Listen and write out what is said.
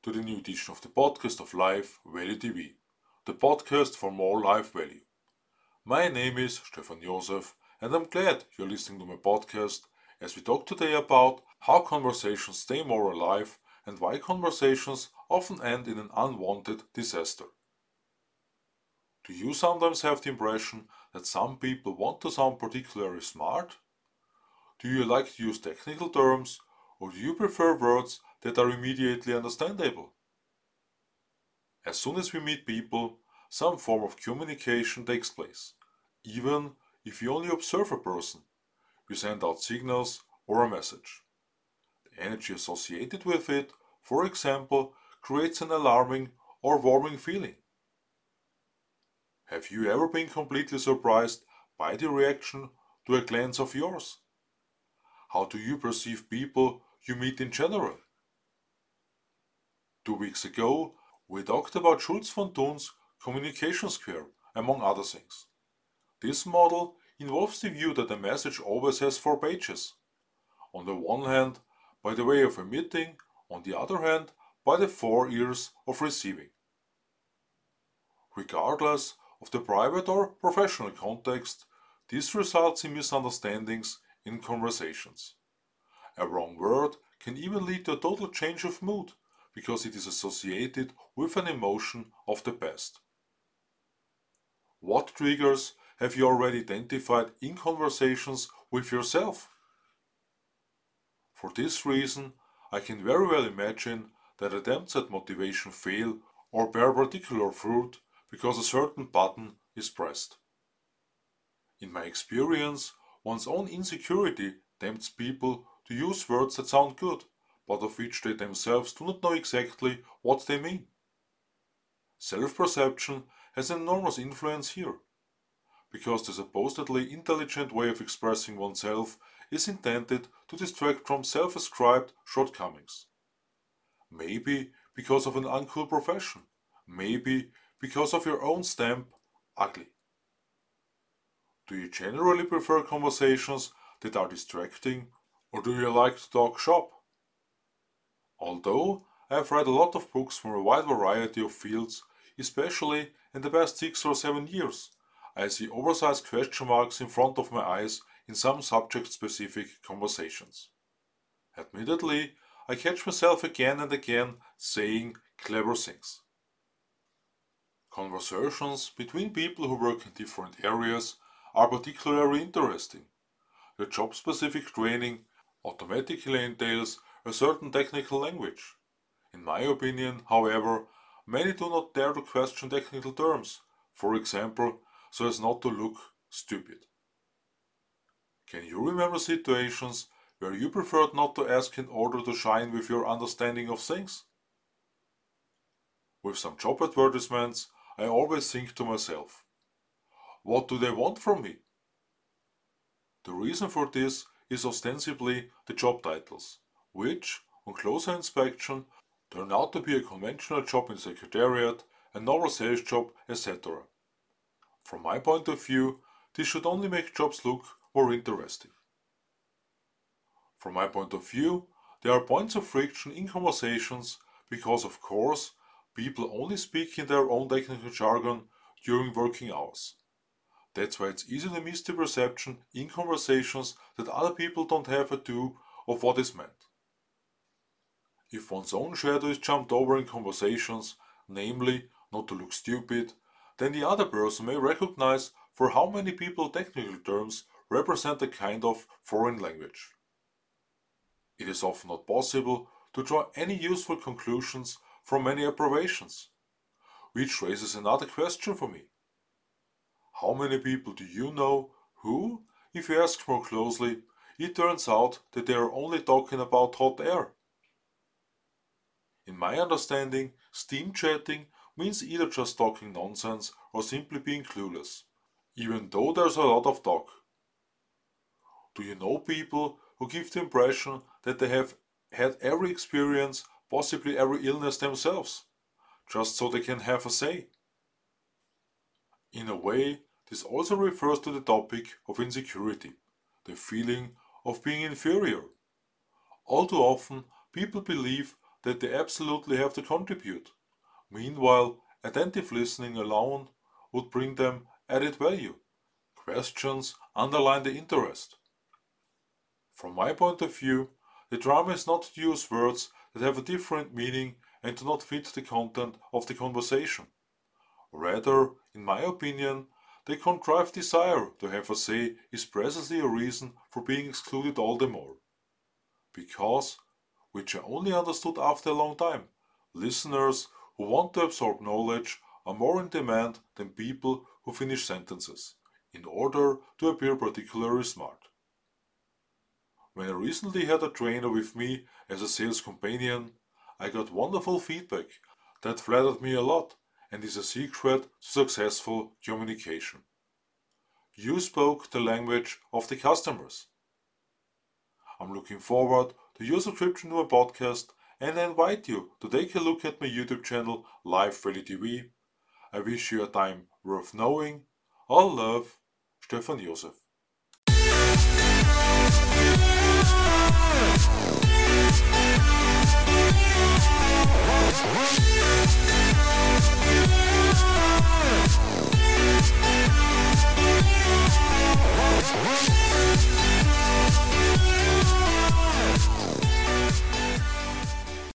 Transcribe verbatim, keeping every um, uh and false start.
to the new edition of the podcast of Life Value T V, the podcast for more life value. My name is Stefan Josef, and I'm glad you're listening to my podcast as we talk today about how conversations stay more alive and why conversations often end in an unwanted disaster. Do you sometimes have the impression that some people want to sound particularly smart? Do you like to use technical terms, or do you prefer words that are immediately understandable? As soon as we meet people, some form of communication takes place. Even if you only observe a person, we send out signals or a message. The energy associated with it, for example, creates an alarming or warming feeling. Have you ever been completely surprised by the reaction to a glance of yours? How do you perceive people you meet in general? Two weeks ago, we talked about Schulz von Thun's communication square, among other things. This model involves the view that a message always has four pages. On the one hand, by the way of emitting, on the other hand, by the four ears of receiving. Regardless of the private or professional context, this results in misunderstandings in conversations. A wrong word can even lead to a total change of mood because it is associated with an emotion of the past. What triggers have you already identified in conversations with yourself? For this reason, I can very well imagine that attempts at motivation fail or bear particular fruit because a certain button is pressed. In my experience, one's own insecurity tempts people to use words that sound good, but of which they themselves do not know exactly what they mean. Self-perception has an enormous influence here, because the supposedly intelligent way of expressing oneself is intended to distract from self-ascribed shortcomings. Maybe because of an uncool profession, maybe because of your own stamp, ugly. Do you generally prefer conversations that are distracting, or do you like to talk shop? Although I have read a lot of books from a wide variety of fields, especially in the past six or seven years, I see oversized question marks in front of my eyes in some subject-specific conversations. Admittedly, I catch myself again and again saying clever things. Conversations between people who work in different areas are particularly interesting. The job-specific training automatically entails a certain technical language. In my opinion, however, many do not dare to question technical terms, for example, so as not to look stupid. Can you remember situations where you preferred not to ask in order to shine with your understanding of things? With some job advertisements, I always think to myself, what do they want from me? The reason for this is ostensibly the job titles, which, on closer inspection, turn out to be a conventional job in secretariat, a normal sales job, et cetera. From my point of view, this should only make jobs look more interesting. From my point of view, there are points of friction in conversations because, of course, people only speak in their own technical jargon during working hours. That's why it's easy to miss the perception in conversations that other people don't have a clue of what is meant. If one's own shadow is jumped over in conversations, namely not to look stupid, then the other person may recognize for how many people technical terms represent a kind of foreign language. It is often not possible to draw any useful conclusions from many abbreviations, which raises another question for me. How many people do you know who, if you ask more closely, it turns out that they are only talking about hot air? In my understanding, steam chatting means either just talking nonsense or simply being clueless, even though there's a lot of talk. Do you know people who give the impression that they have had every experience, possibly every illness themselves, just so they can have a say? In a way, this also refers to the topic of insecurity, the feeling of being inferior. All too often, people believe that they absolutely have to contribute. Meanwhile, attentive listening alone would bring them added value. Questions underline the interest. From my point of view, the drama is not to use words that have a different meaning and do not fit the content of the conversation. Rather, in my opinion, the contrived desire to have a say is precisely a reason for being excluded all the more. Because, which I only understood after a long time, listeners who want to absorb knowledge are more in demand than people who finish sentences, in order to appear particularly smart. When I recently had a trainer with me as a sales companion, I got wonderful feedback that flattered me a lot and is a secret to successful communication. You spoke the language of the customers. I'm looking forward to your subscription to my podcast and I invite you to take a look at my YouTube channel Live Valley T V. I wish you a time worth knowing. All love, Stefan Josef.